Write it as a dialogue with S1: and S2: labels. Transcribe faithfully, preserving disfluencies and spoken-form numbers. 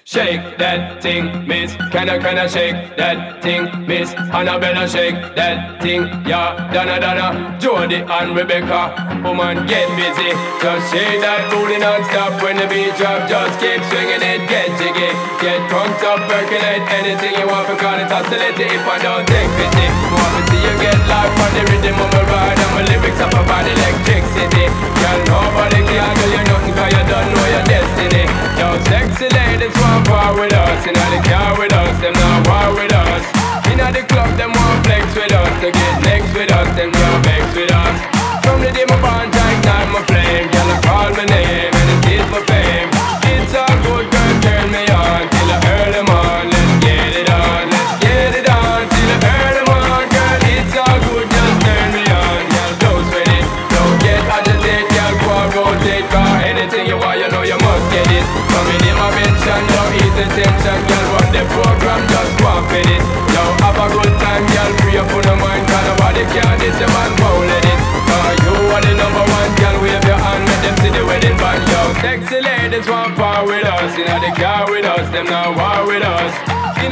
S1: Shake that thing, miss. Can I, can I shake that thing, miss? Annabella, shake that thing, yeah. Donna, Donna, Jody and Rebecca. Woman, get busy. Just shake that booty non-stop when the beat drop. Just keep swinging it, get jiggy. Get drunk up, percolate anything you want. Because it's oscillating if I don't take pity. Want to see you get live on the rhythm of my ride. And my lyrics up about electricity. Girl, nobody can do you nothing cause you don't know your destiny. Yo, sexy ladies want war with us. Inna the car with us, them not war with us. Inna the club, them want flex with us. To get next with us, them can't vex with us. From the day my bond, I ignite my flame. Girl, I call my name and it is my fame. It's all good, girl, turn me on till I earn them on. Let's get it on, let's get it on till I earn them on. Girl, it's all good, just turn me on. Girl, don't sweat it, don't get agitated. Girl, go and rotate, cause anything you want, you know you must get it. Coming in my mention, don't ease the tension. Girl, run the program, just walk with it. Yo, have a good time, girl, free up on the mind. Cause nobody can this, your man won't let it. Cause you are the number one, girl, wave your hand, make them see the wedding band. Yo, sexy ladies want power with us. Inna the car with us, them not war with us.